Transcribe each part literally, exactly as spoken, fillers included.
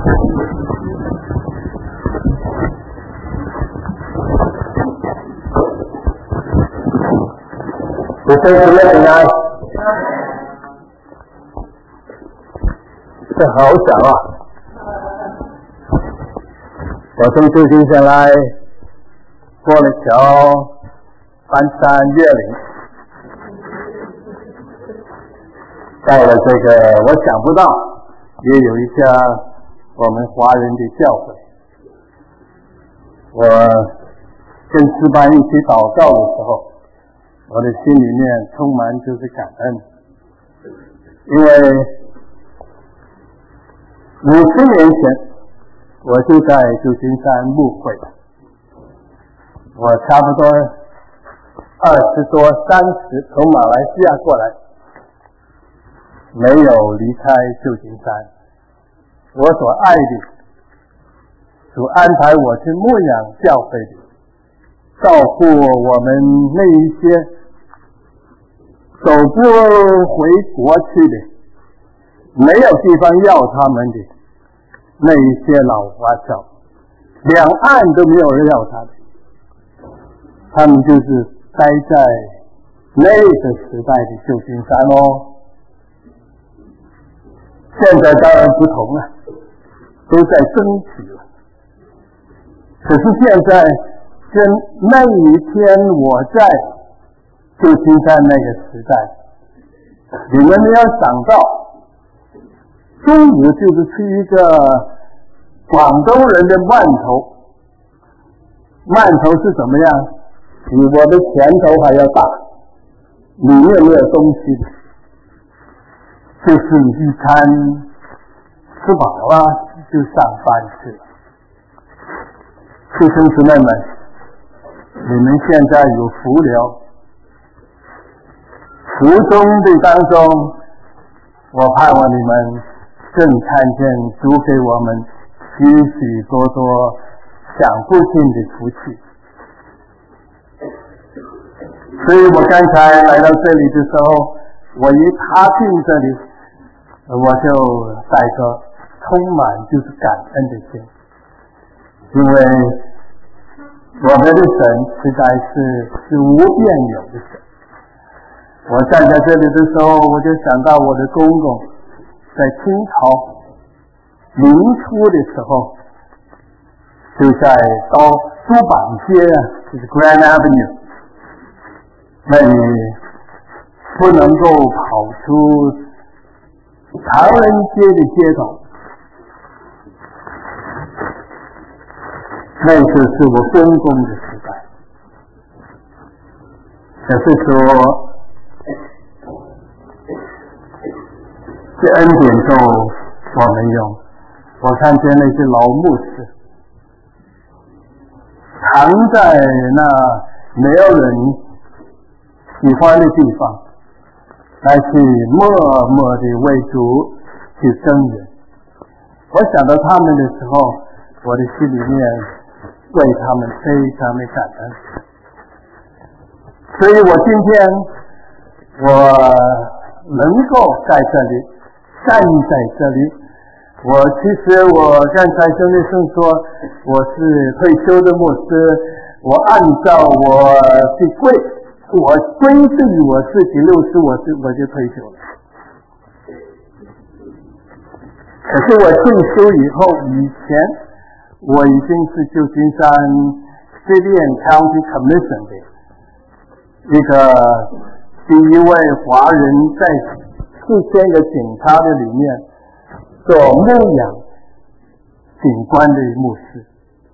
你身体也平安，这好小啊！我从旧金山来，过了桥，翻山越岭，到了这个我想不到也有一家我们华人的教会。我跟诗班一起祷告的时候，我的心里面充满就是感恩，因为五十年前我就在旧金山牧会，我差不多二十多三十从马来西亚过来，没有离开旧金山。我所爱的主安排我去牧养教会的，照顾我们那一些走不回国去的，没有地方要他们的那一些老华侨，两岸都没有人要他的，他们就是待在那个时代的旧金山哦。现在当然不同了，都在争取了。可是现在跟那一天我在旧金山那个时代，你们没有想到，中午就是吃一个广东人的馒头，馒头是怎么样？比我的拳头还要大，里面没有东西，就是一餐吃饱了就上班去了。弟兄姊妹们，你们现在有福了，福中的当中，我盼望你们正看见主给我们许许多多享不尽的福气。所以我刚才来到这里的时候，我一踏进这里，我就带着充满就是感恩的心，因为我们的神实在是是无边有的神。我站在这里的时候，我就想到我的公公在清朝民初的时候，就在到珠板街啊，就是 Grand Avenue 那里，不能够跑出唐人街的街头。那个是我公公的时代，可是说这恩典中我们用，我看见那些老牧师藏在那没有人喜欢的地方，来去默默地为主去争人。我想到他们的时候，我的心里面为他们非常的感恩。所以我今天我能够在这里站在这里，我其实我刚才兄弟兄说我是退休的牧师，我按照我的规我规定我自己六十我是我就退休了。可是我退休以后，以前我已经是旧金山 City and County Commission 的一个第一位华人，在四千个警察的里面做牧养警官的牧师，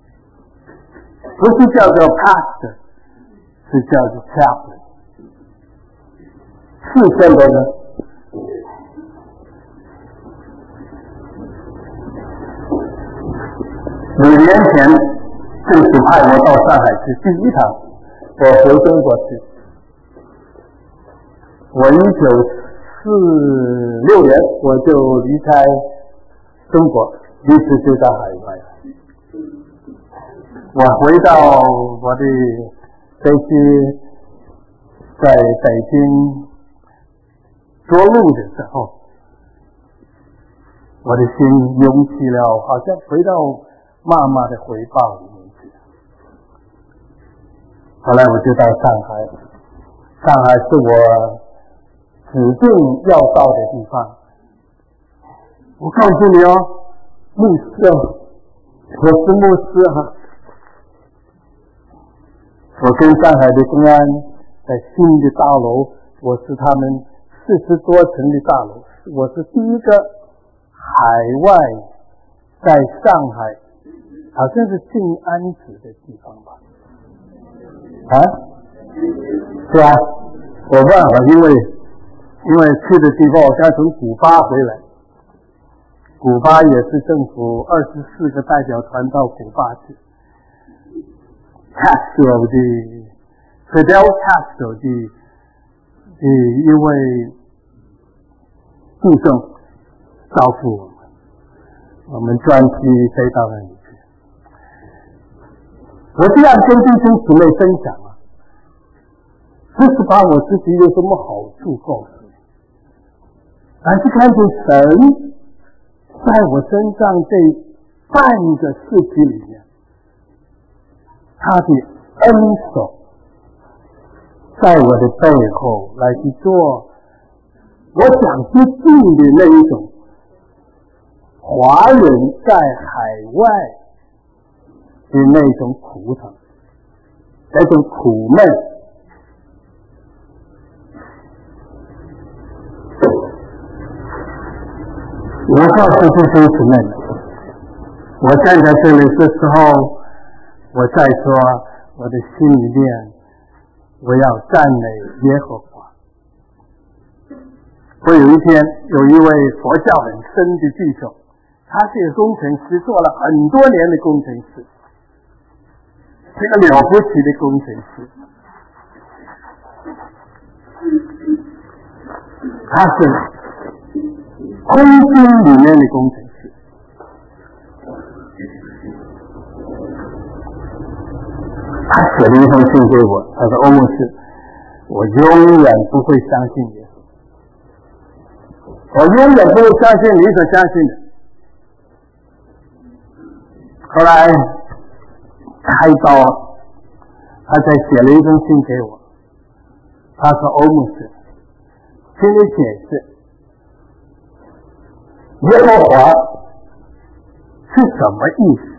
不是叫做 pastor， 是叫做 chaplain。四千多人，五年前政府派我到上海去第一趟，我回中国去。我一九四六年我就离开中国，一直就到海外。我回到我的飞机在北京着陆的时候，我我的心涌起了，好像回到妈妈的怀抱里面去。后来我就到上海，上海是我指定要到的地方。我告诉你哦，牧师哦，我是牧师哈、啊。我跟上海的公安在新的大楼，我是他们四十多层的大楼，我是第一个海外在上海，好像是静安寺的地方吧？啊？是啊，我忘了，因为因为去的地方，我刚从古巴回来，古巴也是政府二十四个代表团到古巴去。Castro 的 Fidel Castro 的的一位弟兄招呼我们，我们专机飞到那里去。我这样跟弟兄姊妹分享啊，不是把我自己有什么好处告诉你，而是看见神在我身上这半个世纪里面，他的恩手在我的背后来去做我想接近的那一种华人在海外的那种苦疼，那种苦闷。我告诉这些姊妹，我站在这里的时候，我在说我的心里面，我要赞美耶和华。我有一天有一位佛教很深的弟兄，他是个工程师，做了很多年的工程师，是个了不起的工程师。他是空军里面的工程师。他写了一封信给我，他说：“欧牧师，我永远不会相信耶稣，我永远不会相信你所相信的。”后来开刀，他才写了一封信给我，他说：“欧牧师，请你解释耶和华是什么意思？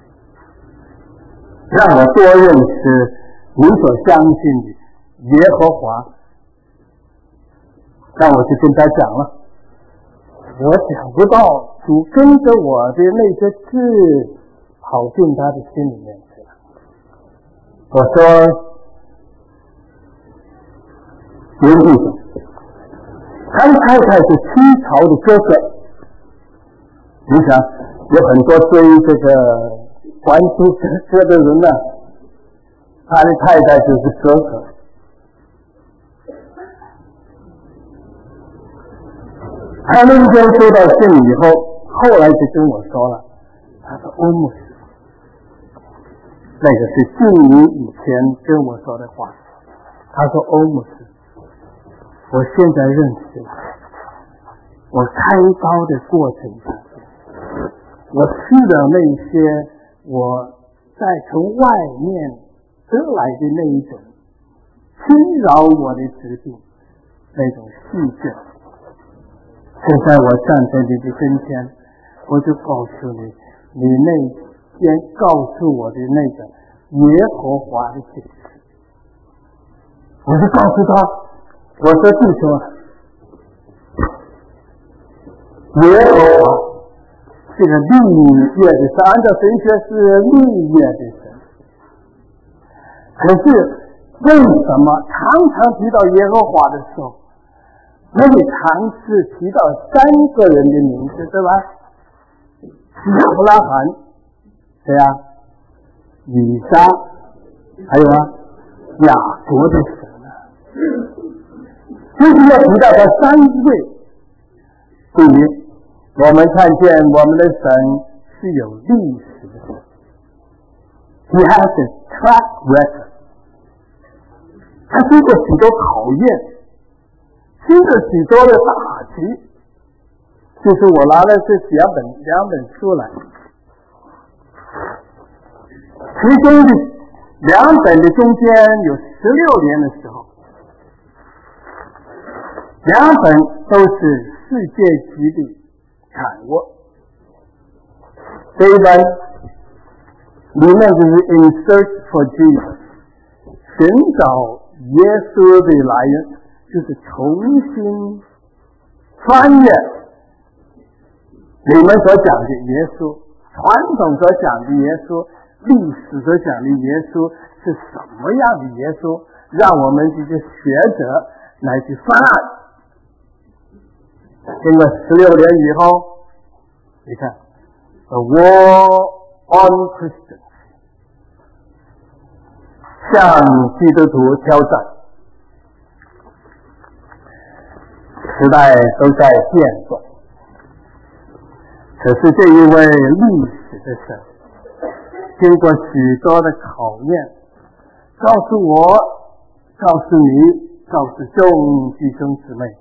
让我多认识你所相信的耶和华。”那我就跟他讲了，我想不到主跟着我的那些字跑进他的心里面去了。我说：“刘弟兄，他的太太是清朝的哥哥，你想有很多追这个还珠格格的人呢、啊，他的太太就是哥哥。”他那天收到信以后，后来就跟我说了，他说：“欧牧师，那个是近你以前跟我说的话。”他说：“欧牧师，我现在认识了，我开刀的过程中，我吃了那些我在从外面得来的那一种侵扰我的疾病，那种细菌。现在我站在你的跟前，我就告诉你，你那天告诉我的那个耶和华的解释。”我就告诉他，我说：“弟兄，耶和华这个立业的神，按照神学是立业的神，可是为什么常常提到耶和华的时候，那里常是提到三个人的名字，对吧？亚伯拉罕，对呀、啊，以撒，还有啊，雅各的神啊，就是要提到这三位。第一，我们看见我们的神是有历史的神 ，He has a track record， 他经过许多考验，经过许多的打击， 就是我拿了这两本两本书来，其中的两本的中间有十六年的时候，两本都是世界级的产物。这一本里面就是 In Search for Jesus， 寻找耶稣的来源，就是重新穿越你们所讲的耶稣，传统所讲的耶稣，历史所讲的耶稣是什么样的耶稣，让我们这些学者来去翻案。经过十六年以后，你看 The War on Christians， 向基督徒挑战，时代都在变动，可是这一位历史的神经过许多的考验，告诉我，告诉你，告诉众弟兄姊妹，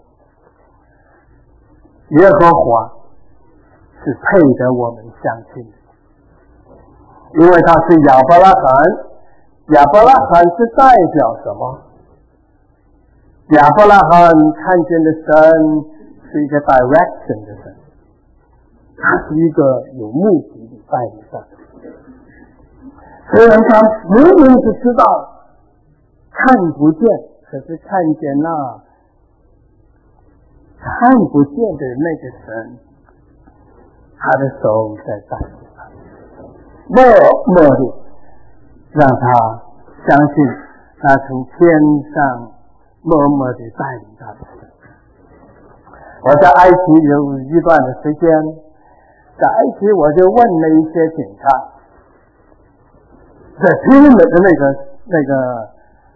耶和华是配得我们相信的，因为他是亚伯拉罕。亚伯拉罕是代表什么？亚伯拉罕看见的神是一个 direction 的神，他是一个有目的的代理神。虽然他明明是知道看不见，可是看见那看不见的那个神，他的手在带领他，默默地让他相信那从天上默默地带领他的神。我在埃及有一段的时间，在埃及我就问了一些警察，在拼了的那个那个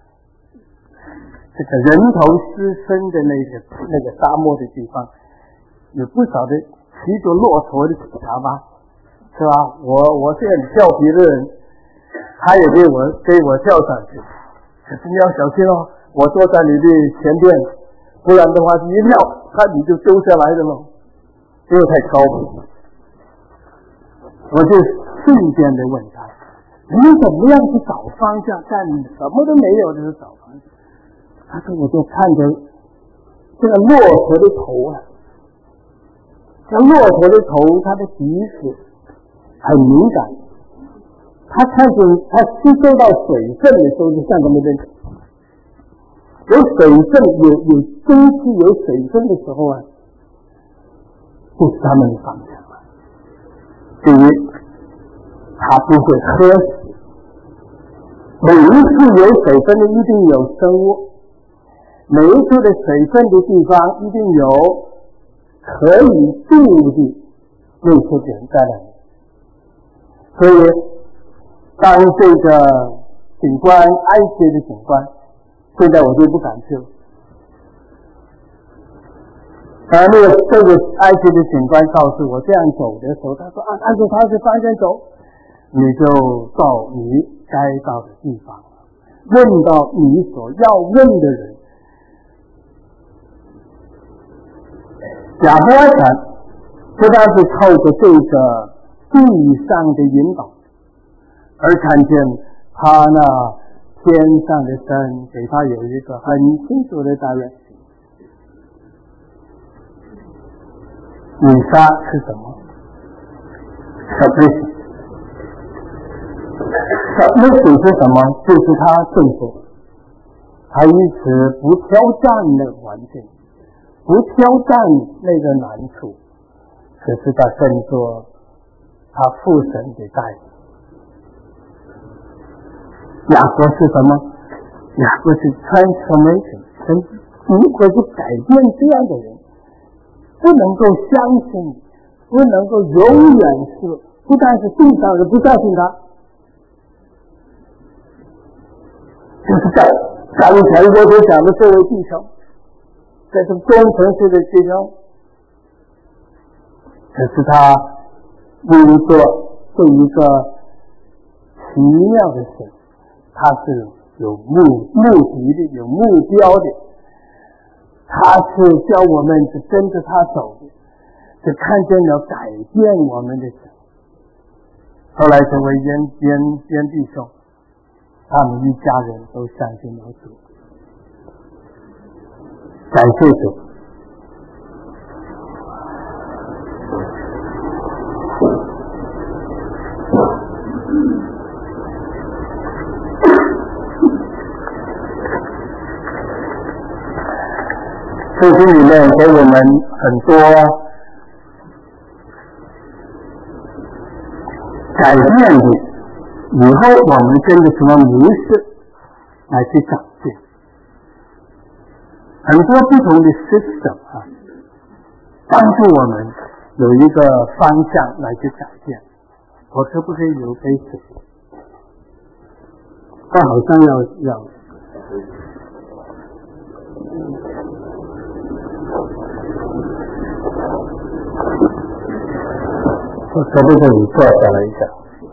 这个人头狮身的那个那个沙漠的地方，有不少的骑着骆驼的警察吧，是吧？我我是很调皮的人，他也给我给我跳上去，可是你要小心哦，我坐在你的前边，不然的话你一跳，他你就丢下来的了，因为太高了。我就顺便的问他，你怎么样去找方向？看什么都没有，就是找方向。他说我就看着这个骆驼的头啊，这骆驼的头，它的鼻子很敏感，他看见他吸收到水分的时候，就像他们的有水分有有空气有水分的时候啊，就是他们的方向了。第一，他不会喝水，每一次有水分的一定有生物，每一次的水分的地方一定有可以住的那些人在那里。所以当这个警官，埃及的警官，现在我就不敢去了。而那个这个埃及的警官告诉我这样走的时候，他说啊，按照他的方向走，你就到你该到的地方，问到你所要问的人。亚伯拉罕不但是透过这个地上的引导，而看见他那天上的神给他有一个很清楚的答案。以撒是什么 ？submission。submission 是什么？就是他顺服，他因此不挑战那个环境，不挑战那个难处，可是他更做他父神的代理。雅各是什么？雅各是 transformation， 神如何去改变这样的人？不能够相信，不能够永远是不但是地上人不相信他，就是在刚才我所讲的这位弟兄，这是工程师的弟兄，可是他因做这一个奇妙的事，他是有目目的的，有目标的。他是教我们是跟着他走的， 就看见了改变我们的神。后来成为冤冤冤弟兄，他们一家人都相信了主。感谢主。圣经里面给我们很多改变的，以后我们跟着什么模式来去改变，很多不同的 system 啊，帮助我们有一个方向来去改变。我可不可以有杯水？他好像要要。我可不可以坐下来一下？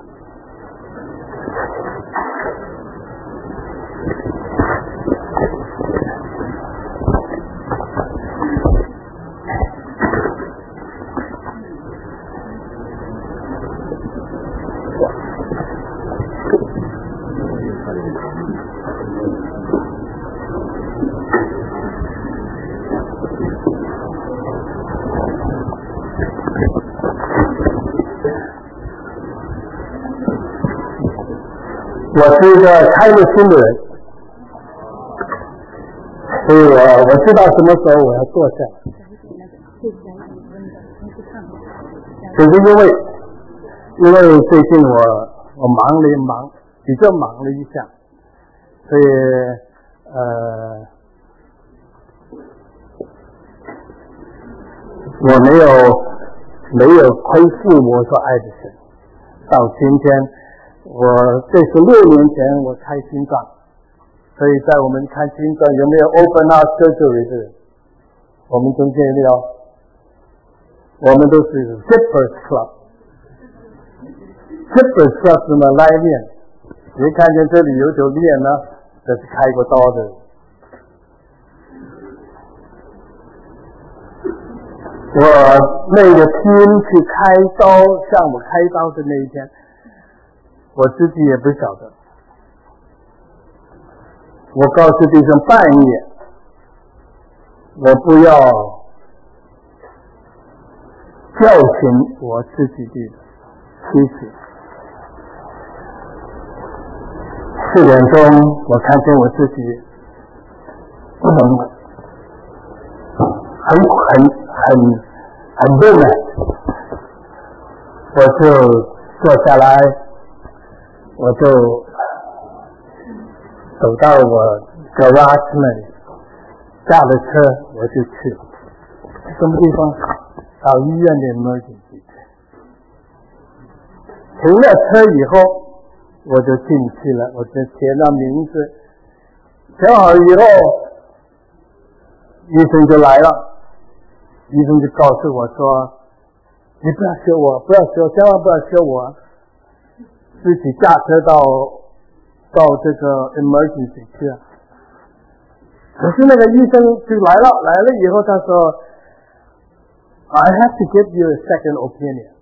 我是一个开了心的人，所以我我知道什么时候我要坐下来。可是因为因为最近我我忙了一忙，比较忙了一下，所以呃我没有没有亏负我所爱的神。到今天。我这是六年前我开心脏，所以在我们看心脏有没有 open heart surgery 的人，我们中间有，我们都是 Zippers Club Zippers Club 什么拉链，你看见这里有条链呢，这是开过刀的。我那个天去开刀，向我开刀的那一天，我自己也不晓得。我告诉弟兄半夜，我不要叫醒我自己的妻子。四点钟，我看见我自己不能，很很很很累了，我就坐下来。我就走到我 garage 那里，下了车我就去了。什么地方？到医院的 emergency。停了车以后，我就进去了，我就写了名字。写好以后，医生就来了，医生就告诉我说：“你不要修我，不要修，千万不要修我。”自己驾车到到这个 emergency 去了。可是那个医生就来了，来了以后他说 I have to give you a second opinion。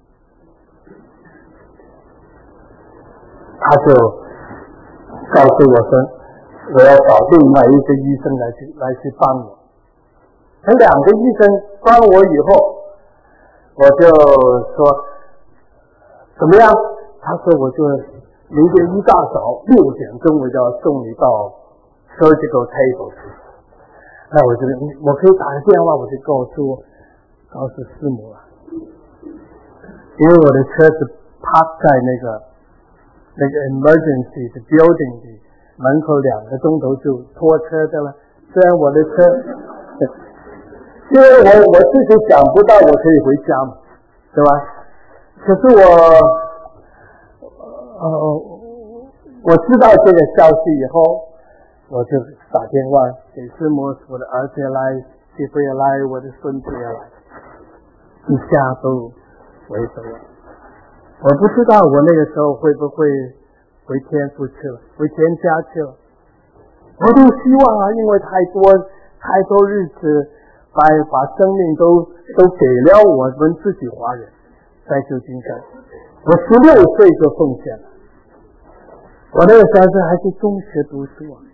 他就告诉我说我要找另外一个医生来去来去帮我。这两个医生帮我以后，我就说怎么样？他说我就明天一大早六点钟我就要送你到 surgical table 去。那我就我可以打个电话，我就告诉告诉师母了，因为我的车子park在那个那个 emergency 的 building 的门口，两个钟头就拖车的了。虽然我的车，因为我我自己想不到我可以回家嘛，对吧？可是我。呃，我知道这个消息以后，我就打电话给师母，我的儿子也来，媳妇也来，我的孙子也来，一家都围着我。我不知道我那个时候会不会回天父去了，回天家去了。我都希望啊，因为太多太多日子把把生命都都给了我们自己华人，在旧金山，我十六岁就奉献了。我那个时候还是中学读书啊，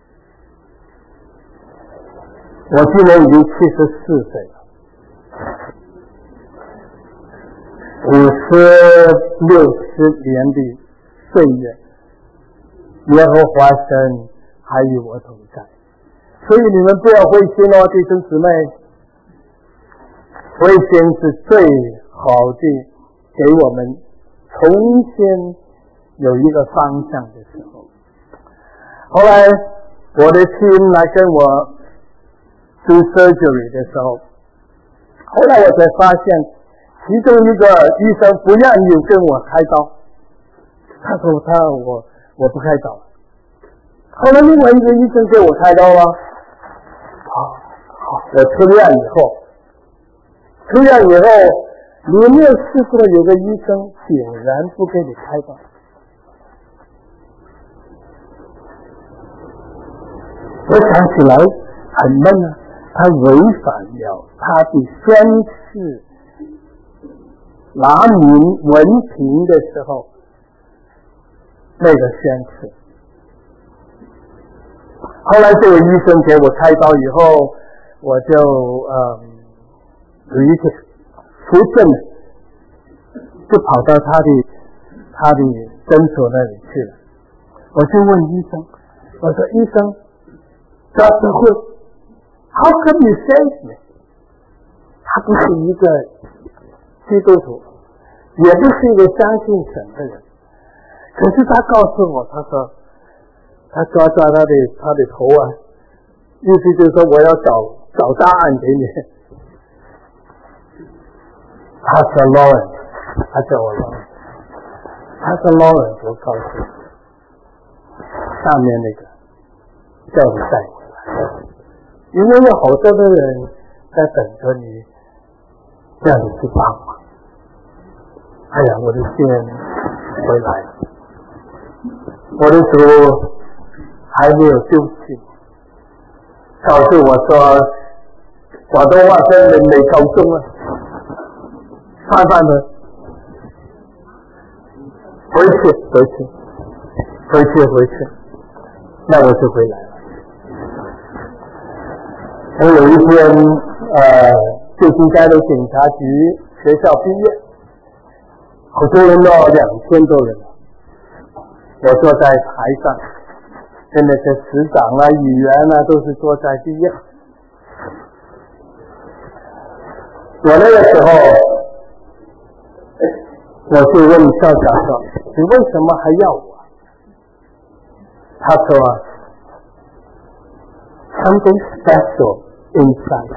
我今年已经七十四岁了，五十六十年的岁月，耶和华神还与我同在，所以你们不要灰心哦，弟兄姊妹，灰心是最好的给我们重新有一个方向的时候。后来我的亲来跟我做 surgery 的时候，后来我才发现其中一个医生不愿意跟我开刀，他说他我我不开刀。后来另外一个医生给我开刀了，好，好，我出院以后，出院以后，你有没有试过有个医生竟然不给你开刀？我想起来很闷啊，他违反了他的宣誓拿民文凭的时候那个宣誓。后来这位医生给我开刀以后，我就嗯有一个扶正就跑到他的他的诊所那里去了。我就问医生，我说医生 Doctor Hu, how come you save me? 他不是一个基督徒，也不是一个相信神的人，可是他告诉我，他说他抓抓他的他的头啊，意思就是说我要找找答案给你。他说 Lawrence， 他叫我 Lawrence， 他说 Lawrence， 我告诉你，上面那个叫你带回来，因为有好多的人在等着你，让你去帮忙。哎呀，我的心回来了，我的主还没有丢弃，告诉我说广东话真的没夠鐘啊，翻翻去，回去回去回去回去，那我就回来了。我有一天呃旧金山的警察局学校毕业，好多人哦，两千多人，我坐在台上，跟那些市长啊、议员啊都是坐在第一。我那个时候，我就问校长说：“你为什么还要我？”他说 ：“Something special inside。”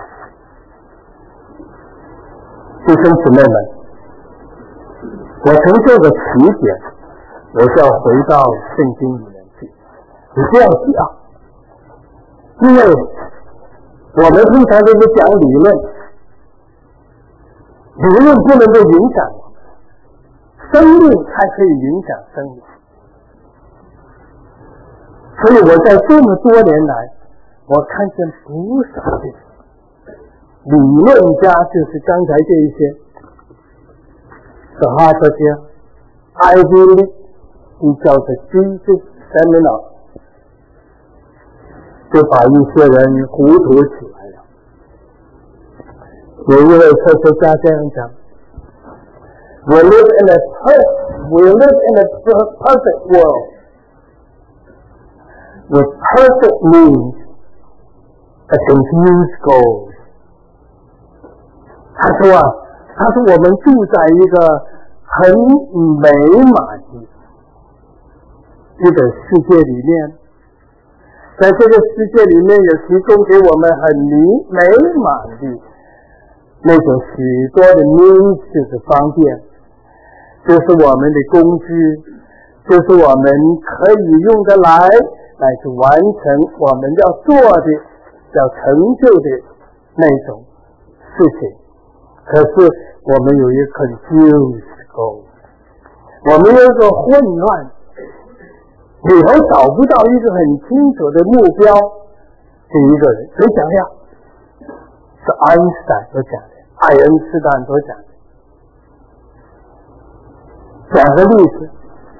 弟兄姊妹们，我从这个起点，我就要回到圣经里面去。你这样想，因为我们通常都是讲理论，理论不能够影响我们，生命才可以影响生命。所以我在这么多年来，我看见不少的理论家，就是刚才这一些是哈佛家 Ivy League 比较的 Jesus Seminar， 就把一些人糊涂起来了。有一位科学家这样讲 ：We live in a perfect, we live in a perfect world with perfect means, a confused goal。他说啊，他说我们住在一个很美满的一个世界里面，在这个世界里面也提供给我们很美满的那种许多的 means， 就是方便，就是我们的工具，就是我们可以用得来来去完成我们要做的要成就的那种事情。可是我们有一个 confused goal， 我们有一个混乱，里头找不到一个很清楚的目标的一个人。谁想想是爱因斯坦所讲的，爱因斯坦所讲的。讲个例子，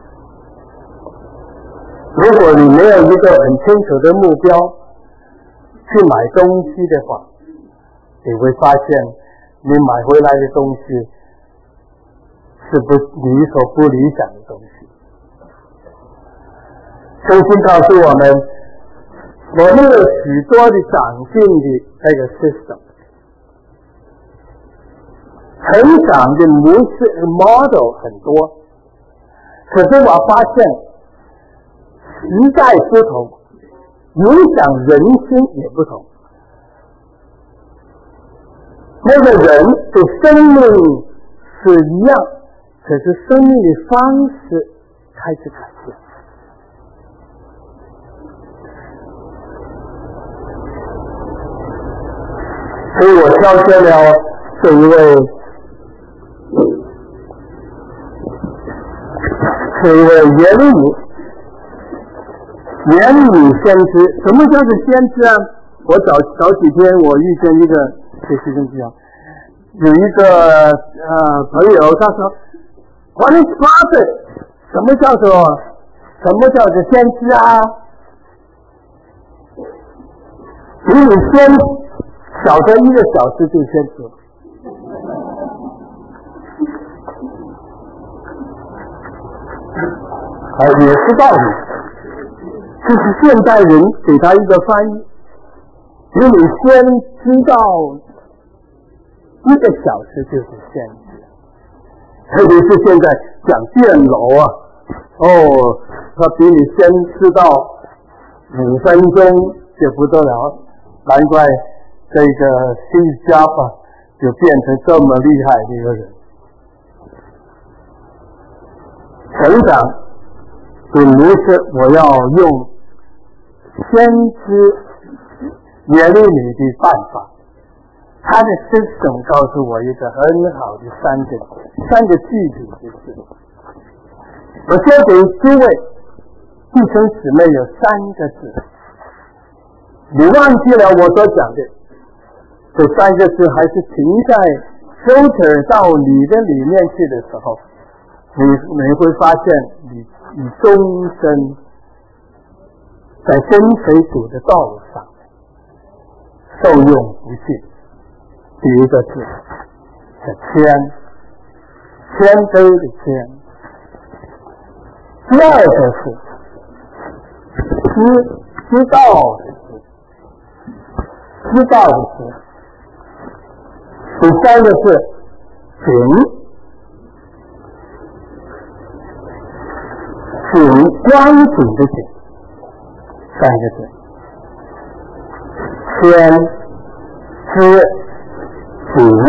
如果你没有一个很清楚的目标去买东西的话，你会发现你买回来的东西是不理所不理想的东西。圣经告诉我们，我们有许多的长进的这个 system， 成长的模式 model 很多，可是我发现时代不同，影响人心也不同。那个人的生命是一样，可是生命的方式开始改变。所以我挑选了这一位这一位言语言语先知。什么叫做先知啊？我早早几天我遇见一个学习生这样，有一个呃朋友，他说 What is prophet？ 什么叫做什么叫做先知啊？比你先小的一个小时就先知，啊，也是道理。这是现代人给他一个翻译，比你先知道一个小时就是先知。特别是现在讲电楼啊，哦，他比你先知道五分钟就不得了，难怪这个Steve Jobs就变成这么厉害的一个人。成长并不是我要用先知耶利米的办法，他的 system 告诉我一个很好的三个三个具体的事。我先给诸位弟兄姊妹有三个字，你忘记了我所讲的这三个字，还是停在 filter 到你的里面去的时候，你你会发现你你终身在跟随主的道路上受用不尽。第一个字是谦，谦卑的谦。第二个是知知道的知，知道的知。第三个是景，景光景的景，三个字。谦知景，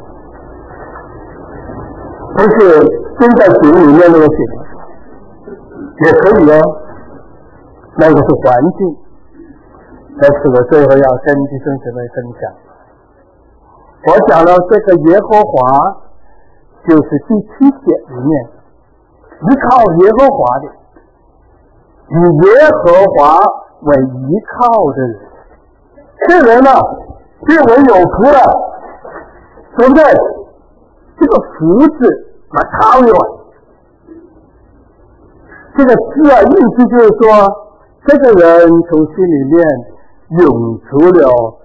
不是跟在景里面那个景，也可以哦，那个是环境。但是我最后要跟弟兄姊妹分享，我讲了这个耶和华就是第七节里面依靠耶和华的，以耶和华为依靠的人，这人呢是为有福了，对不对？这个福字把它用这个字啊，意思就是说，这个人从心里面涌出了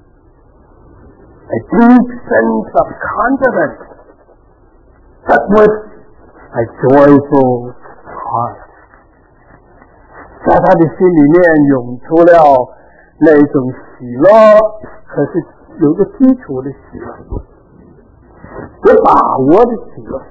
a deep sense of confidence that was a joyful heart， 在他的心里面涌出了那种喜乐，可是有个基础的喜乐，有把握的喜乐。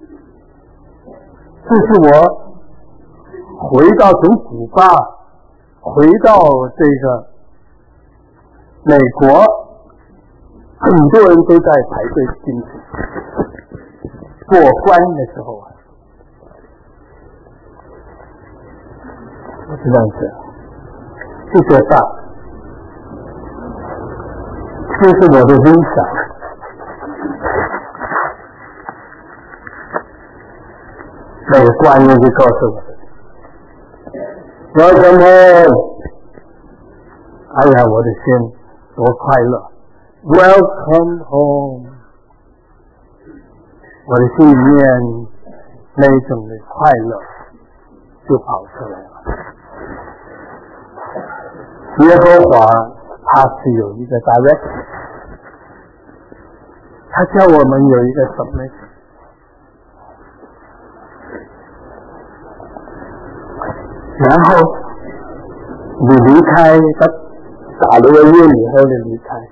这是我回到从古巴回到这个美国，很多人都在排队进去过关的时候啊，我是这样子，谢谢大，这是我的理想。那个官员就告诉我，Welcome home， 哎呀，我的心多快乐， Welcome home， 我的心里面那种的快乐就跑出来了。耶和华他是有一个 direction， 他叫我们有一个 submission。然后你离开，他打了个月以后你离开，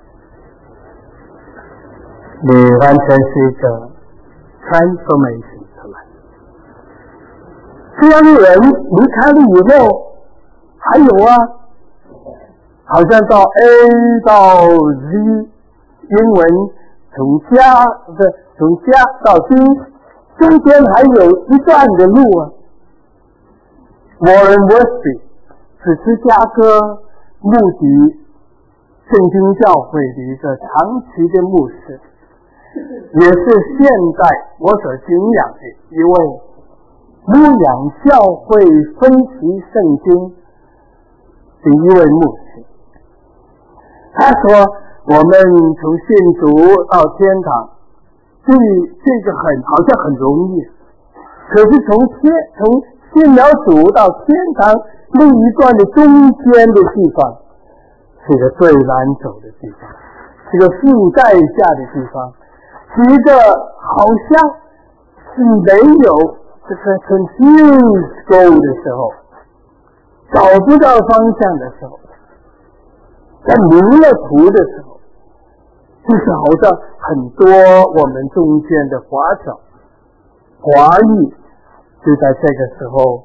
你完全是一个 transformation 出来。这样的人离开了以后，还有啊，好像到 A 到 Z， 英文从家的从家到 D， 中间还有一段的路啊。Warren Wiersbe 是芝加哥穆迪圣经教会的一个长期的牧师，也是现在我所敬仰的一位牧养教会分析圣经的一位牧师。他说我们从信主到天堂，这这个很好像很容易，可是从天从信了主到天堂那一段的中间的地方是个最难走的地方，是个付代价的地方，是一个好像是没有这个 confused go 的时候，找不到方向的时候，在迷了途的时候，就是好像很多我们中间的华侨华裔就在这个时候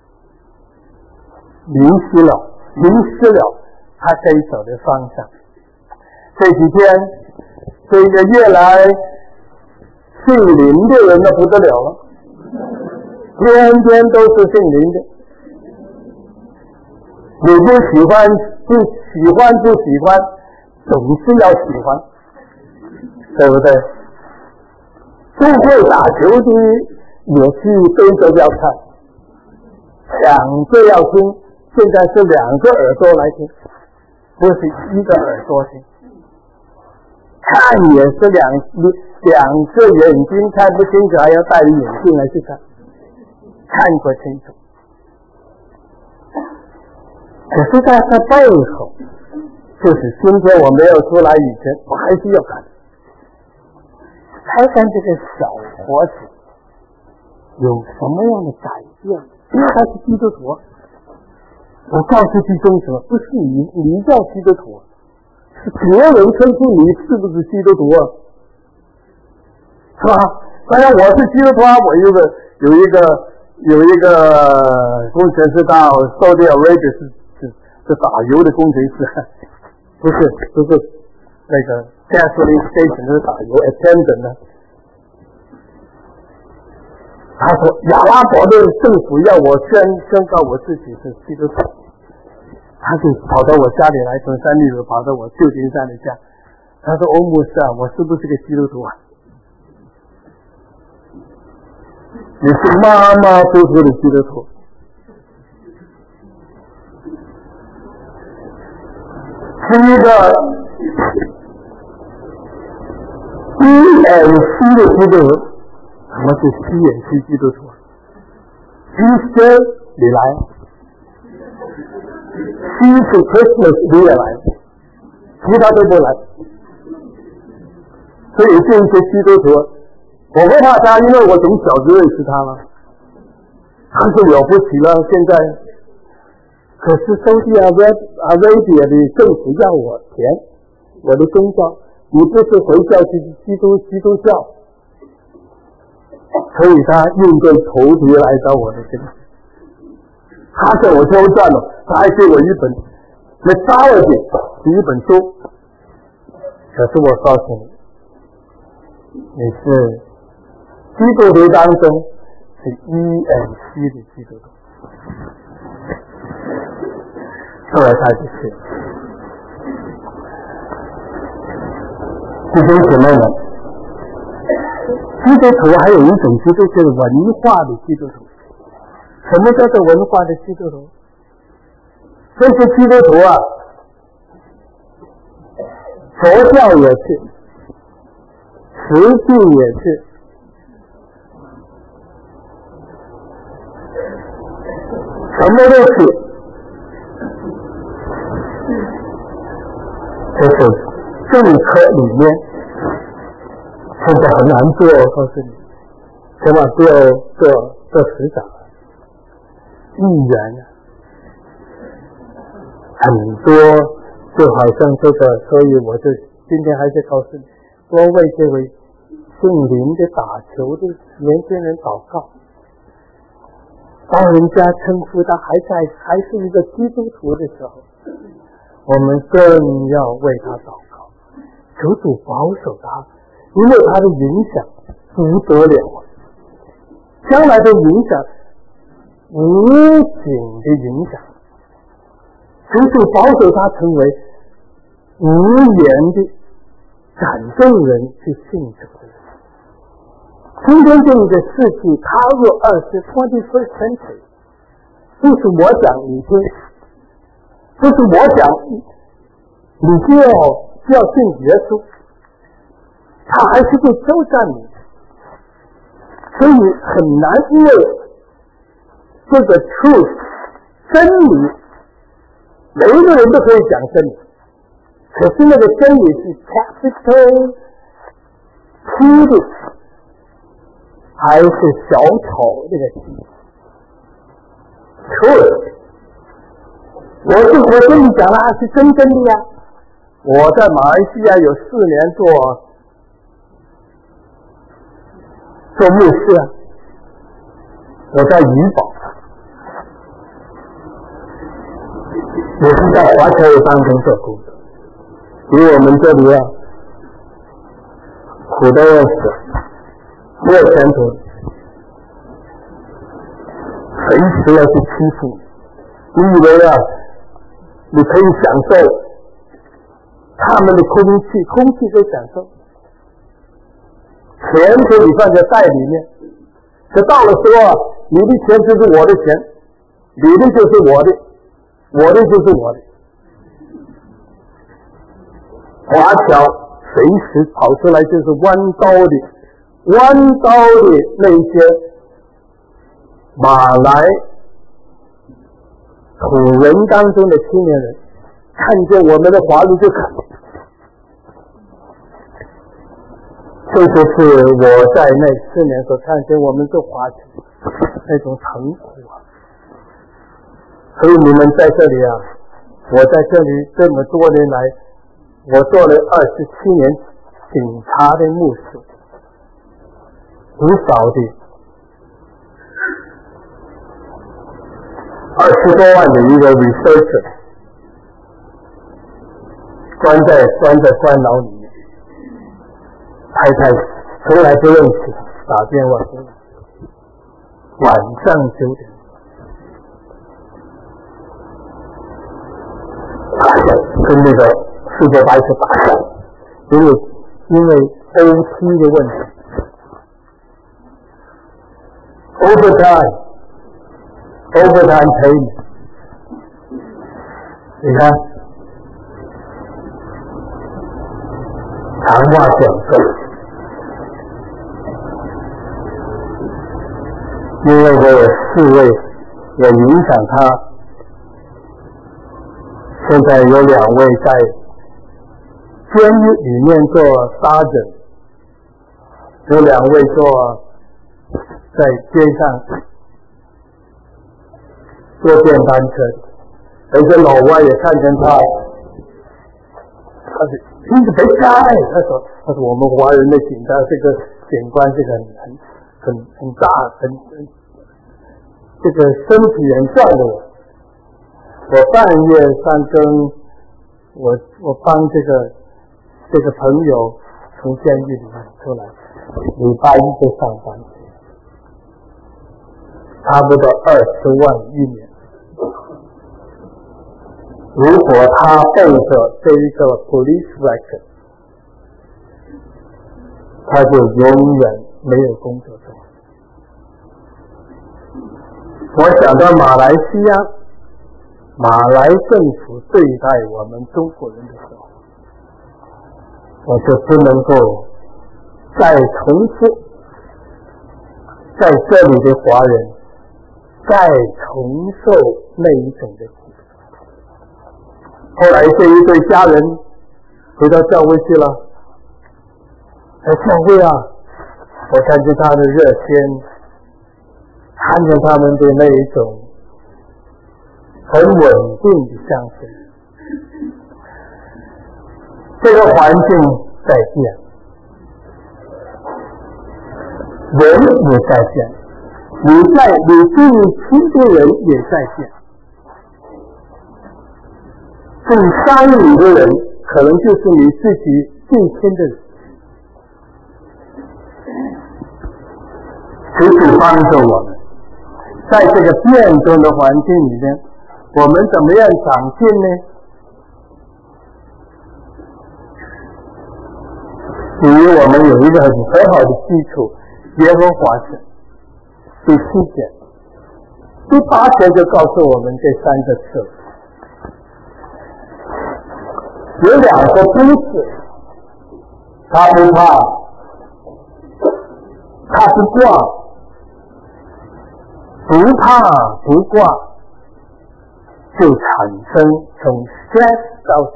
迷失了迷失了他该走的方向。这几天这个越来姓林的人都不得了了，天天都是姓林的，你不喜欢不喜欢不喜欢总是要喜欢，对不对？不会打球的也去背着要看，两个要听，现在是两个耳朵来听，不是一个耳朵听。看也是两两个眼睛看不清楚，还要戴着眼镜来去看，看不清楚。可是在这背后，就是今天我没有出来以前，我还是要看，看看这个小伙子有什么样的改变，因为他是基督徒。我告诉弟兄什么？不是你你叫基督徒，是别人称呼你是不是基督徒啊？是吧？当然我是基督徒啊，我有个有一个有一个工程师到 Saudi Arabia 是是是打油的工程师，不是不是那个 gasoline station 是打油 attendant 呢。他说亚拉伯的政府要我宣宣告我自己是基督徒，他就跑到我家里来，从三里路跑到我旧金山的家。他说欧牧师啊，我是不是个基督徒啊？你是马马虎虎的基督徒。是一个 B and C 的基督徒。什么是 C and C 基督徒 ？Easter 你来 ，C 是 Christmas 你也来，其他都不来。所以这些基督徒，我不怕他，因为我从小就认识他了，他是了不起了。现在，可是沙特阿拉伯的政府要我填我的宗教，你不是回教是基督基督教。所以他硬着头皮来找我的这个，他向我挑战了，他还给我一本那沙尔的是一本书。可是我告诉你，你是基督徒当中是 E and C 的基督徒。后来他就是，弟兄姊妹们，基督徒还有一种基督徒是文化的基督徒。什么叫做文化的基督徒？这些基督徒啊， 佛教也是，实际也是，什么都是，就是政策里面现在很难做，我告诉你，起码只有做做市长、议员，很多就好像这个，所以我就今天还是告诉你，多为这位姓林的打球的年轻人祷告。当人家称呼他还在还是一个基督徒的时候，我们更要为他祷告，求主保守他，因为他的影响不得了，将来的影响无尽的影响，求主保守他成为无言的感动人去信主的人。今天这个世纪踏入二十 twenty-first century， 不是我讲你听，不是我讲你就要就要信耶稣，他还是会纠正你，所以很难，因为这个 truth 真理，每一个人都可以讲真理，可是那个真理是 capital T 的还是小丑这个题 truth， 我是我跟你讲了是真真的呀。我在马来西亚有四年做做牧师啊，我在怡保，也是在华侨会当中做工作，比我们这里啊苦得要死，没有前途，随时要去欺负你。你以为啊，你可以享受他们的空气，空气可以享受，钱可以放在袋里面，可到了时候啊，你的钱就是我的钱，你的就是我的，我的就是我的。华侨随时跑出来就是弯刀的。弯刀的那些马来土人当中的青年人，看见我们的华裔就砍。这就是我在那四年所看见我们做华侨那种疼苦啊。所以你们在这里啊，我在这里这么多年来，我做了二十七年警察的牧师，不少的二十多万的一个 researcher 关在关在关牢里面，太太从来不认识，打电话给我，晚上九点打架，跟那个世界白球打架，因为因为 O T 的问题。Overtime, overtime payment， 你看，长话短说，因为我有四位，也影响他，现在有两位在监狱里面做sergeant，有两位做在街上坐电单车，有些老外也看见他，他是 he's a big guy， 他说他说我们华人的警察这个警官这个很很很大很很这个身体很壮的人。我半夜三更，我我帮这个这个朋友从监狱里面出来，礼拜一就上班。差不多二十万一年。如果他背着这一个 police record， 他就永远没有工作做。我想到马来西亚，马来政府对待我们中国人的时候， 我就不能够再重复在这里的华人再重受那一种的苦。后来这一对家人回到教会去了，在教会啊，我看见他的热心，看见他们的那一种很稳定的相信。这个环境在变，人也在变，你在你近亲的人也在变。近山里的人可能就是你自己近亲的人。求主帮助我们，在这个变动的环境里面，我们怎么样长进呢？比如我们有一个很很好的基础，耶和华神第七节，第八节就告诉我们这三个词，有两个不是，他不怕，他不挂，不怕不挂，就产生从 stress 到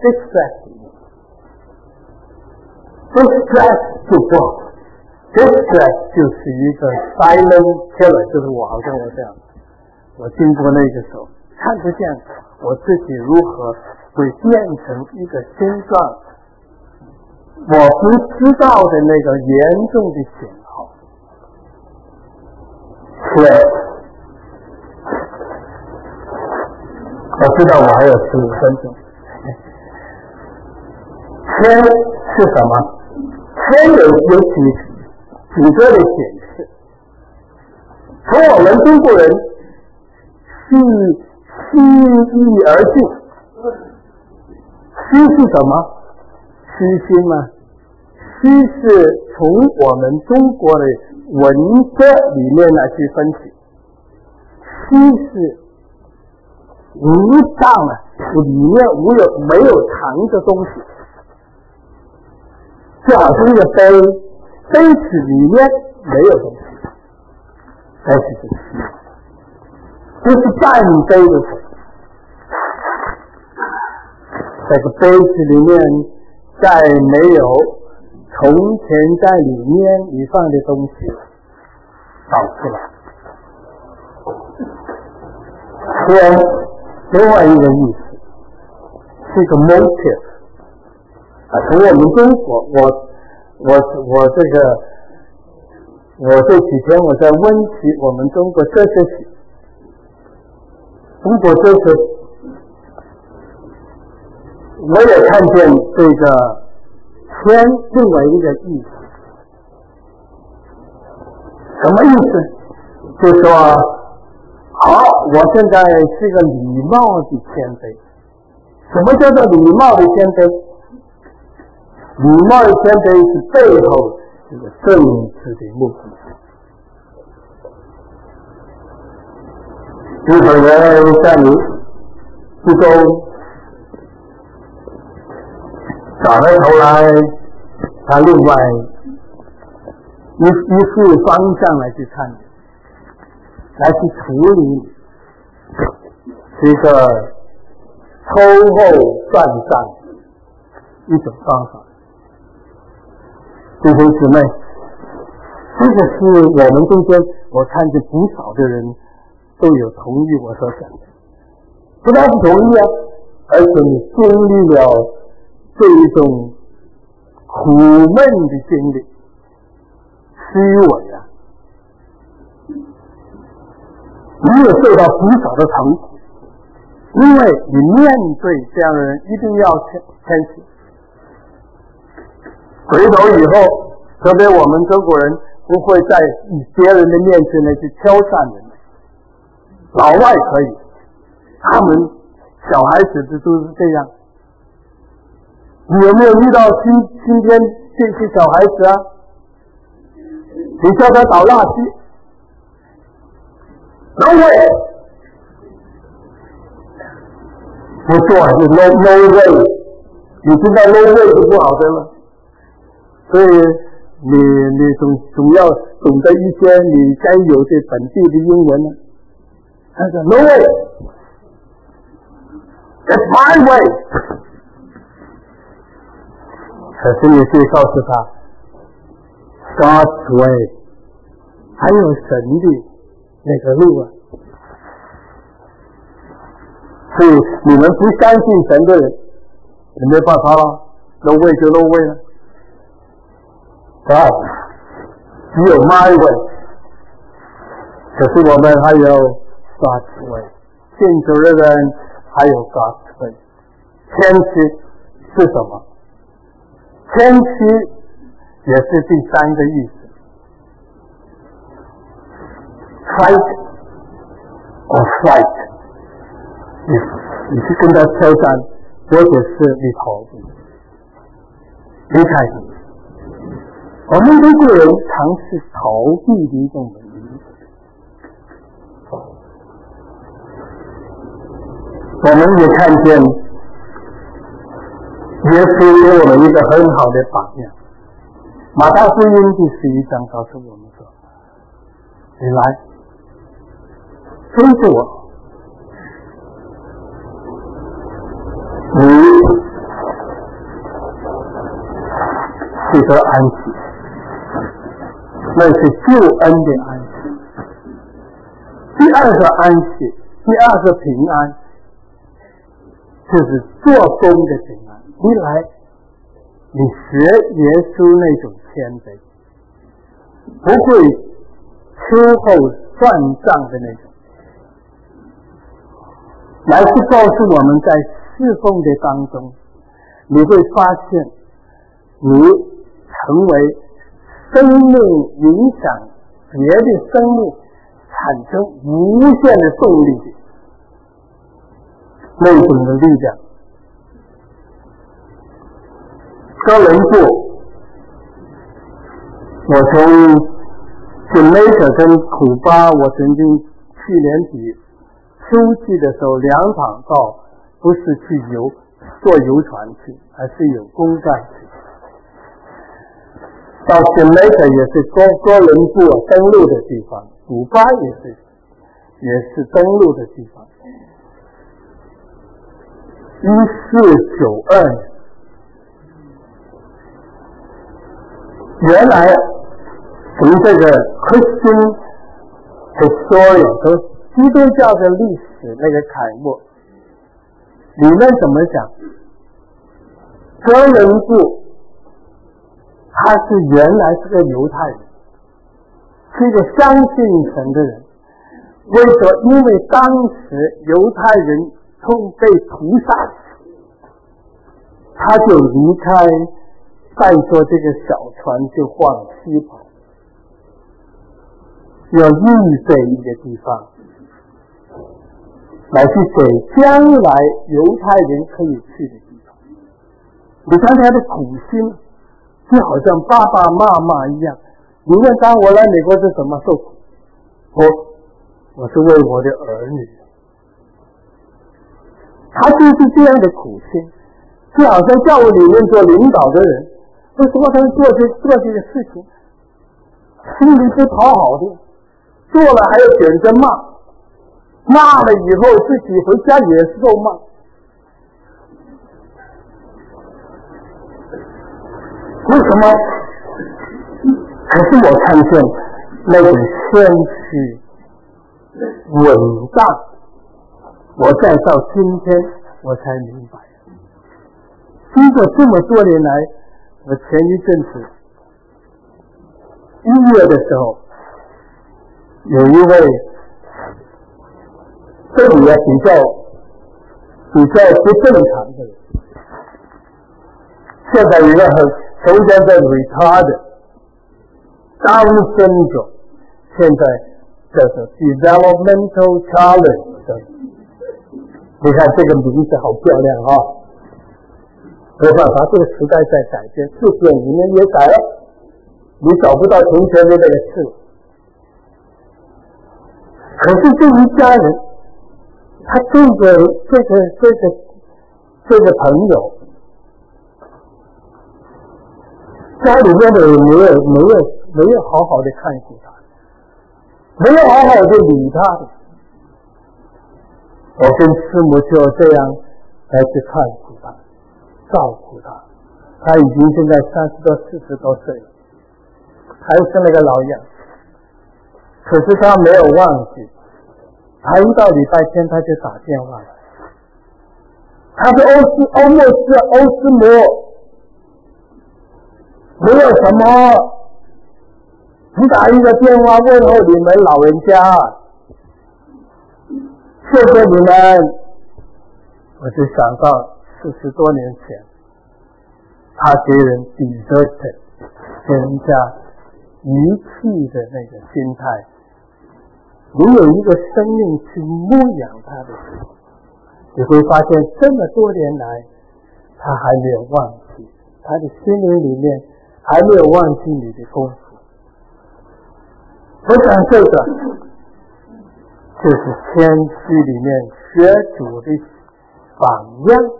distress。distress 就不好 ，distress 就是一个 silent killer， 就是我好像我这样，我经过那个时候看不见我自己如何会变成一个心脏，我不知道的那个严重的信号。stress， 我知道我还有十五分钟。天是什么？天有有几几个的解释。从我们中国人西西意而进，西是什么？虚心吗？虚是从我们中国的文字里面来去分析，虚是无障啊，里面无有没有藏的东西。就好像一个杯，杯子里面没有东西，但是是虚，就是半杯的水。这个杯子里面再没有从前在里面你放的东西倒出来。天另外一个意思是一个 motive。啊，从我们中国，我我我这个，我这几天我在温习我们中国哲学史，中国哲学，我也看见这个天另外一个意思，什么意思？就说，好，我现在是个礼貌的谦卑。什么叫做礼貌的谦卑？礼貌的谦卑是背后这个政治的目的。日本人在你之中转过头来，他另外一一副方向来去看你，来去处理你，是一个秋后算账一种方法。弟兄姊妹，这个是我们中间我看见不少的人都有同意我所讲的，不但是同意啊，而且你经历了这一种苦闷的经历，虚伪啊，你也受到不少的疼苦，因为你面对这样的人一定要谦谦虚。回头以后，特别我们中国人不会在别人的面前呢去挑战人，老外可以，他们小孩子的都是这样。你有没有遇到今今天这些小孩子啊？你叫他倒垃圾 ，no way， 不做就 no no way， 你知道 no way 是不好的吗？ 所以你你总总要懂得一些你该有的本地的英文呢。他说 No way, it's my way。 可是你可以告诉他 God's way， 还有神的那个路啊。所以你们不相信神的人，也没办法了， No way 就 No way 了。啊，只有 my way。可是我们还有 God's way， 信主的人还有 God's way。谦虚是什么？谦虚也是第三个意思。Fight or flight， 你你去跟他挑战，或者是你逃避，离开你。我们中国人常是逃避的一种文明。我们也看见耶稣给我们一个很好的榜样。马太福音第十一章告诉我们说：“你来，跟着我，你是得安息。”那是救恩的安息。第二个安息，第二个平安，就是做工的平安。一来，你学耶稣那种谦卑，不会秋后算账的那种，来是告诉我们在侍奉的当中，你会发现你成为生命影响别的生命产生无限的动力的那种的力量。哥伦布，我从jamaica跟古巴，我曾经去年底秋季的时候两场到，不是去游坐游船去，而是有公干去。到jamaica也是哥哥伦布登陆的地方，古巴也是也是登陆的地方。一四九二年，原来从这个 Christian historian 和基督教的历史那个楷模里面怎么讲？哥伦布他是原来是个犹太人，是一个相信神的人。为什么？因为当时犹太人痛被屠杀，他就离开，带着这个小船就往西跑，要预备一个地方来去给将来犹太人可以去的地方。你看他的苦心，就好像爸爸妈妈一样。你问他我来美国是怎么受苦？我我是为我的儿女。他就是这样的苦心，就好像教会里面做领导的人，为什么他们做这做这个事情，心里不讨好的，做了还要选择骂，骂了以后自己回家也是受骂。为什么？可是我看见那种谦虚、稳当，我再到今天我才明白。经过这么多年来，我前一阵子一月的时候，有一位这里也比较比较不正常的人，现在有一个很从前在 retard Down syndrome， 现在叫做 developmental challenge。 你看这个名字好漂亮啊！没办法，这个时代在改变，字典里面也改了，你找不到从前的那个字。可是这一家人，他这个这个这个这个朋友， 家里面的人没有没有没有好好的看顾他，没有好好的理他的。我跟师母就这样来去看顾他，照顾他。他已经现在三十多四十多岁了，还是那个老样，可是他没有忘记，他一到礼拜天他就打电话来。他是欧斯欧莫斯欧斯摩，没有什么，你打一个电话问候你们老人家，谢谢你们。我就想到四十多年前，他给人deserted，给人家遗弃的那个心态。你有一个生命去牧养他的时候，你会发现这么多年来，他还没有忘记，他的心灵里面还没有忘记你的功夫。我想这个就是谦虚里面学主的榜样，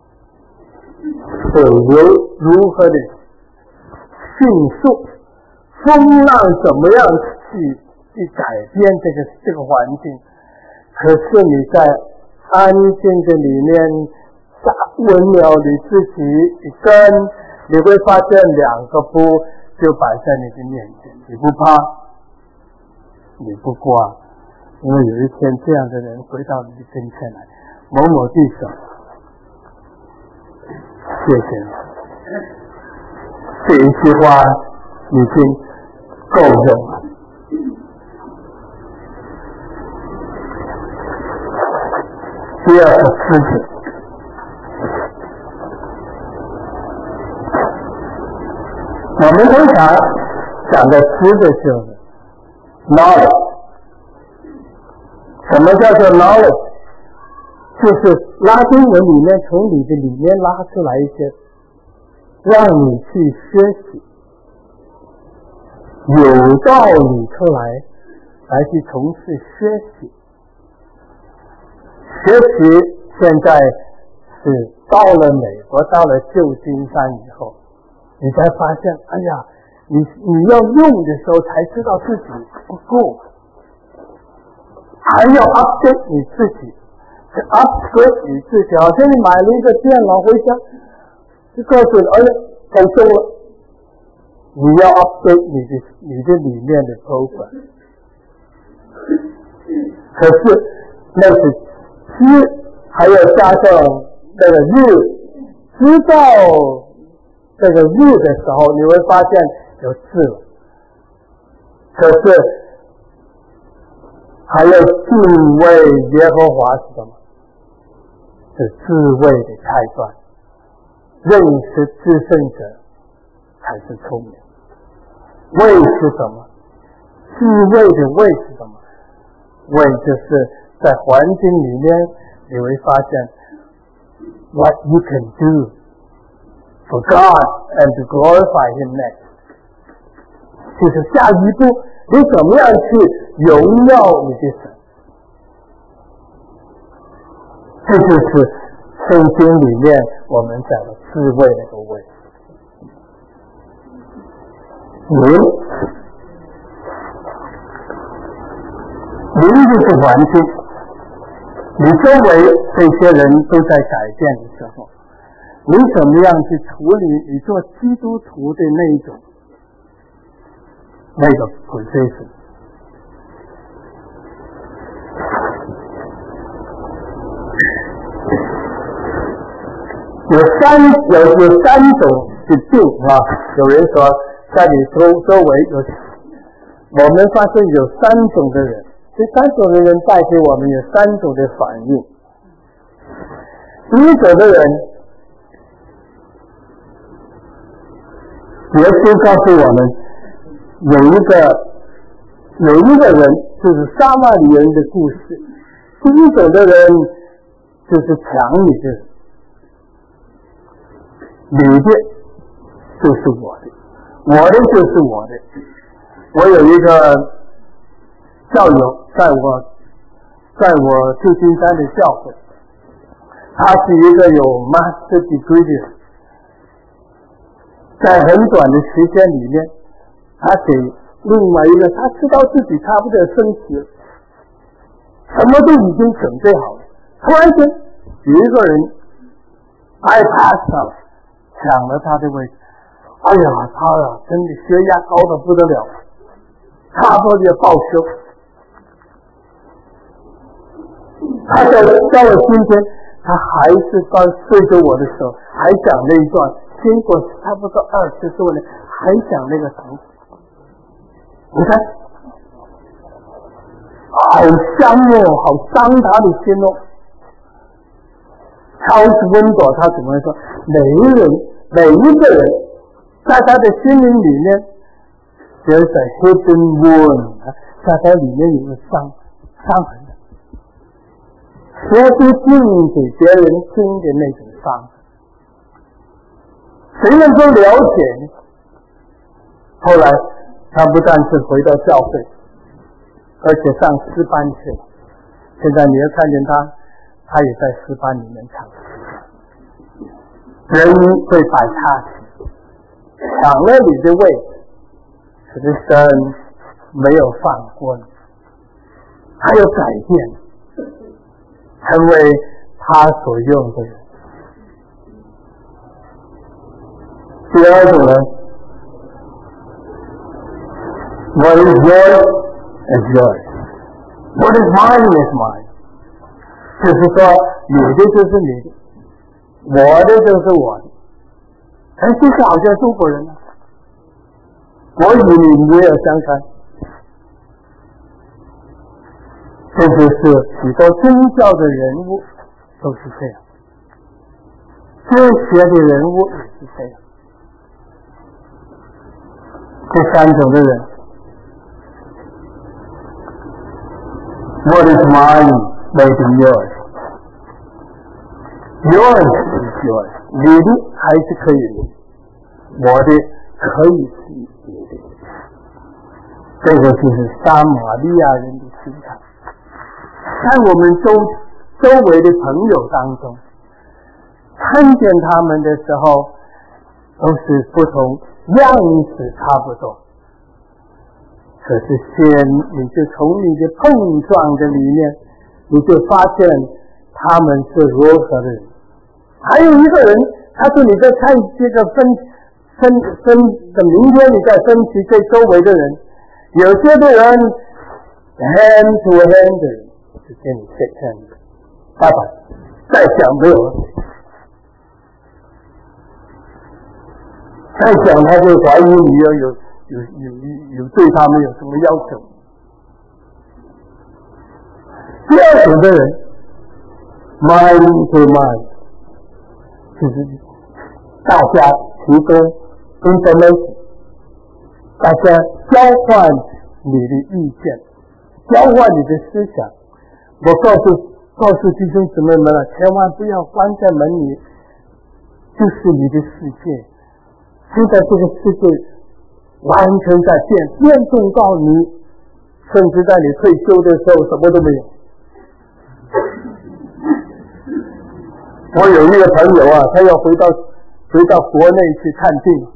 水流如何的迅速，风浪怎么样去去改变这个这个环境。可是你在安静的里面扎稳了你自己一根，你会发现两个布就摆在你的面前，你不怕，你不挂，因为有一天这样的人回到你的跟前来，某某弟兄，谢谢你，这一句话已经够用了。第二个狮子，我们通常讲的狮子就是 knowledge。 什么叫做 knowledge？ 就是拉丁文里面从你的里面拉出来一些让你去学习，有道理出来来去从事学习。学习现在是到了美国，到了旧金山以后，你才发现，哎呀，你你要用的时候才知道自己不够，还要 update 你自己，去 upgrade 你自己。好像你买了一个电脑回家，就告诉你，哎呀，搞错了，你要 update 你的你的里面的 program。可是那是知，还要加上那个日，知道这个日的时候，你会发现有智了。可是还要敬畏耶和华是什么？是智慧的开端。认识至圣者才是聪明。为是什么？智慧的为是什么？为就是在环境里面，你会发现 what you can do for God and to glorify Him next， 就是下一步你怎么样去荣耀你的神。这就是圣经里面我们讲的智慧那个位。灵，灵就是环境，你周围这些人都在改变的时候，你怎么样去处理你做基督徒的那一种那个 position？ 有三有有三种的病啊，有人说在你周周围有，我们发现有三种的人，这三种的人带给我们有三种的反应。第一种的人，耶稣告诉我们，有一个有一个人就是撒玛利人的故事。第一种的人就是抢你的，你的就是我的，我的就是我的。我有一个校友，在我在我旧金山的教会，他是一个有 master degree 的人， 在很短的时间里面，他给另外一个他知道自己差不多生死，什么都已经准备好了，突然间有一个人 bypass 了，抢了他的位置。哎呀，他呀，真的血压高的不得了，差不多也报销。他到到了今天，他还是到对着我的时候，还讲那一段，经过差不多二十多年，还讲那个场景。你看，好香哦，好伤他的心哦。超级温朵他怎么说？每一个人，每一个人，在他的心灵里面 ，there's a hidden wound， 在他里面有个伤伤痕。说不尽给别人听的那种伤，谁能够了解呢？后来他不但是回到教会，而且上诗班去了。现在你要看见他，他也在诗班里面唱。人会摆他抢了你的位置，可是神没有放过你，他有改变，成为他所用的人。第二种呢 ，What is yours is yours. What is mine is mine. 就是说，你的就是你的，我的就是我的。哎，就是好像中国人啊，我与你没有相干。这就是许多宗教的人物都是这样，哲学的人物也是这样。这三种的人 ，What is mine may be yours. Yours is yours. 你的还是可以的，我的可以是你的。这个就是撒玛利亚人的心态。在我们周周围的朋友当中，看见他们的时候，都是不同样子差不多，可是先你就从你的碰撞的里面，你就发现他们是如何的人。还有一个人，他说你在看这个分分分的明天你在分析这周围的人，有些的人 hand to hand 的人就跟你 shake hand， 拜拜，再讲没有了，再讲他就怀疑你要有有有有有对他们有什么要求。第二种的人 mind to mind， 就是大家提供 information， 大家交换你的意见，交换你的思想。我告诉告诉弟兄姊妹们了，千万不要关在门里，就是你的世界。现在这个世界完全在变，变动到你，甚至在你退休的时候什么都没有。我有一个朋友啊，他要回到回到国内去看病，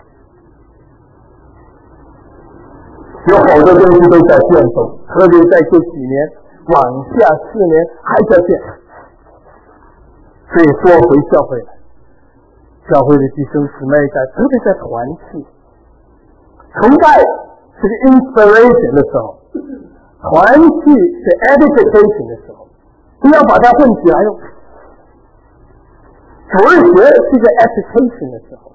有好多东西都在变动，特别在这几年往下四年还在变，所以说回教会来，教会的弟兄姊妹在特别在团契崇拜是个 inspiration 的时候，团契是 edification 的时候，不要把它混起来用。主日学是个 education 的时候，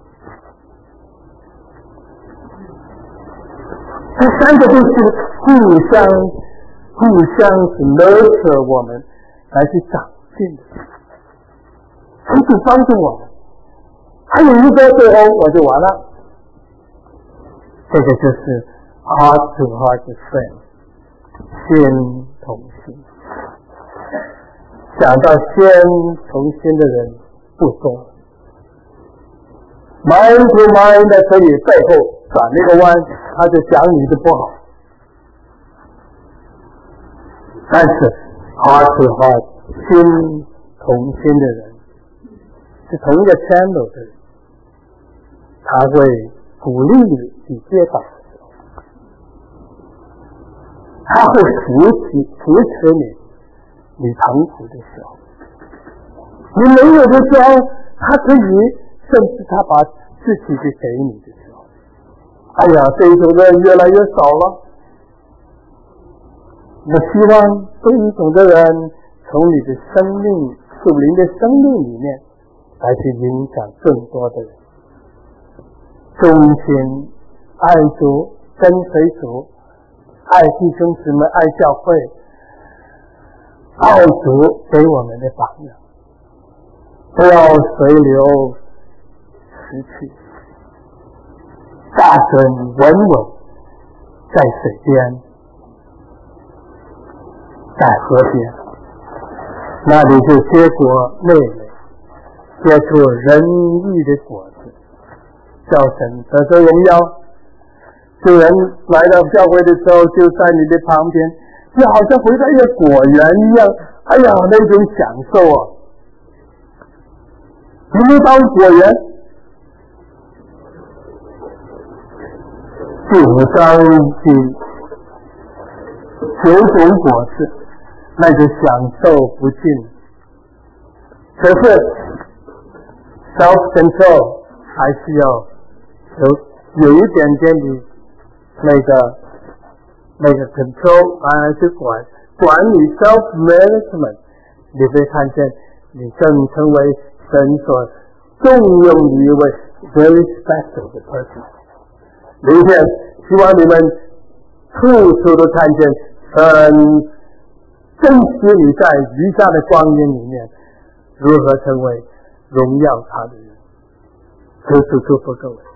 这三个都是互相互相是 nurture 我们来去长进的，彼此帮助我们。还有一个最后我就完了，这个就是 heart to heart 的 friend， 心同心。讲到心同心的人不多， mind to mind 的可以背后转那个弯，他就讲你的不好。但是 heart to heart 心同心的人是同一个 channel 的人， 他会鼓励你去跌倒的时候，他会扶起扶持你你痛苦的时候，你没有的时候，他可以甚至他把自己给给你的时候，哎呀，这种的人越来越少了。我希望这一种的人从你的生命属灵的生命里面来去影响更多的人，忠心爱主跟随主，爱弟兄姊妹，爱教会，爱主给我们的榜样，不要随流失去，大声稳稳在水边，在河边，那里就结果累累，结出仁义的果子，叫神得着荣耀。主人来到教会的时候，就在你的旁边，就好像回到一个果园一样，哎呀，那种享受啊！你们当果园，第五章第九种果子，那就享受不尽。可是 self control 还是要有有一点点的那个那个 control， 还是管管理 self management， 你会看见你更成为神所重用的一位 very special 的 person。 明天希望你们处处都看见神珍惜你在余下的光阴里面如何成为荣耀他的人。求主祝福各位。